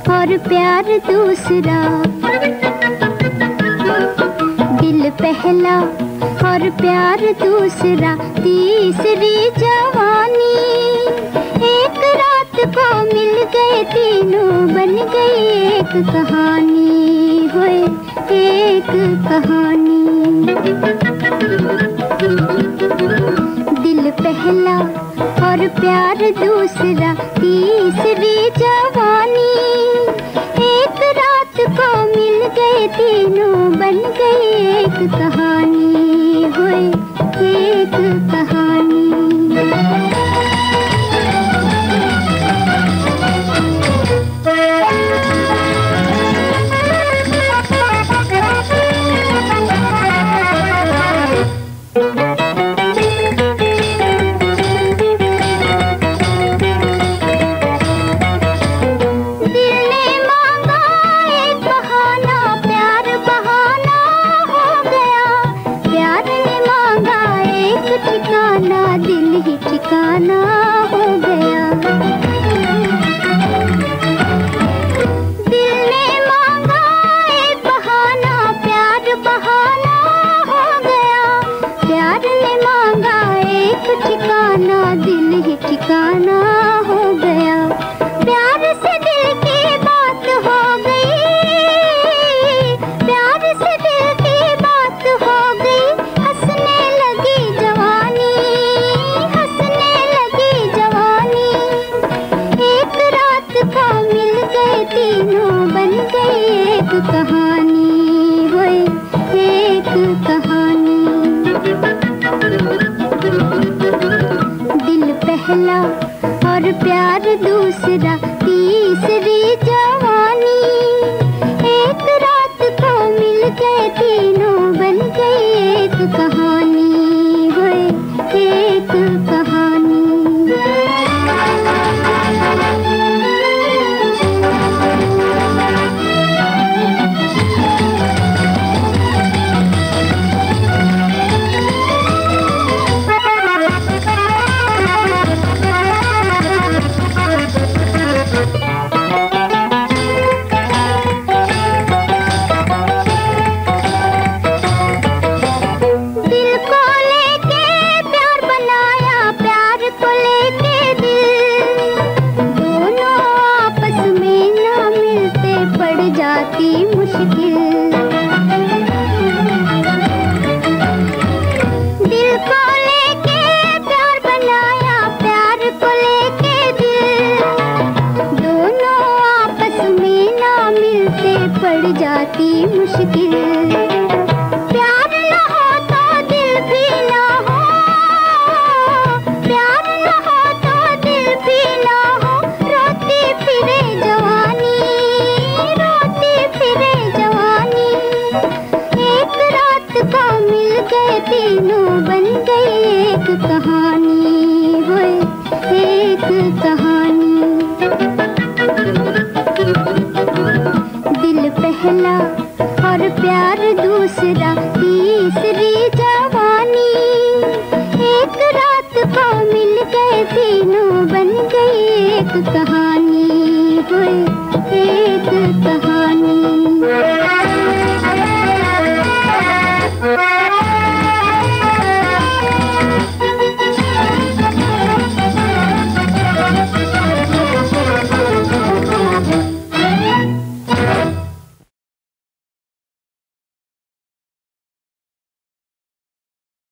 और प्यार दूसरा। दिल पहला और प्यार दूसरा, तीसरी जवानी। एक रात को मिल गए तीनों, बन गई एक कहानी, होए एक कहानी। दिल पहला और प्यार दूसरा, तीसरी जवानी। एक रात को मिल गए तीनों, बन गई एक कहानी, होए एक कहानी। दिल ही ठिकाना हो गया। दिल ने मांगा एक बहाना, प्यार बहाना हो गया। प्यार ने मांगा एक ठिकाना, दिल ही ठिकाना हो गया। प्यार से दिल की बात हो गई, प्यार से दिल की बात हो गई। हंसने लगी जवानी, तीनों बन गई एक कहानी, होए एक कहानी। दिल पहला और प्यार दूसरा, तीसरी जवानी। एक रात को मिल गए तीनों, बन गई एक कहानी, होए एक कहानी। मुश्किल दिल को लेके प्यार बनाया, प्यार को लेके दिल। दोनों आपस में ना मिलते, पड़ जाती मुश्किल। प्यार ना हो तो दिल भी ना हो, प्यार ना हो तो दिल भी ना हो। रोती फिरे जवानी, फिरे जवानी। एक रात को मिल गए तीनों, बन गई एक कहानी, होए एक कहानी। दिल पहला और प्यार दूसरा, तीसरी जवानी। एक रात को मिल गए तीनों, बन गई एक कहानी।